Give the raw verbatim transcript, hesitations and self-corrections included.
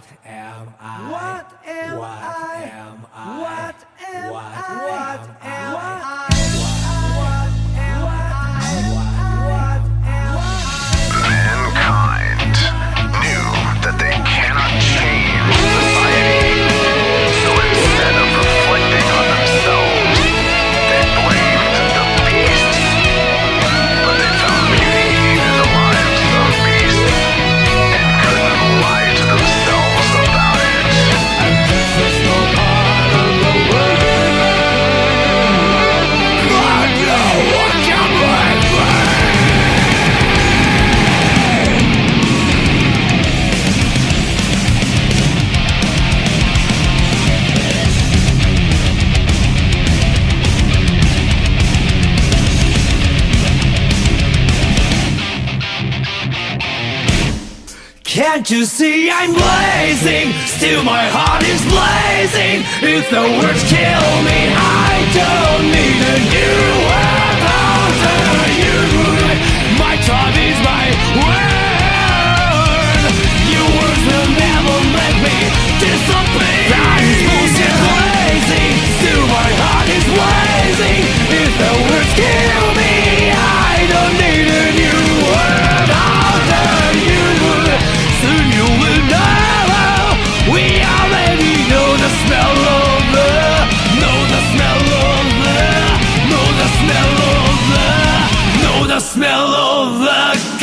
am I? What am What I? am I? What am What I? am What I? am I? Mankind knew that they cannot change society, so instead of reflecting on themselves, they blamed the beasts. But they found beauty in the lives of beasts and couldn't lie to themselves about it. And this is no part of the world. But no one can break me. Can't you see I'm blazing? Still my heart is blazing. If the words kill me, I don't need a new world after you. My time is my word. Your words will never let me disappear. That is bullshit blazing. Still my heart is blazing. If the words kill me, I don't need a new world after you. Soon you will know. We already know the smell of the, know the smell of the, know the smell of the, know the smell of the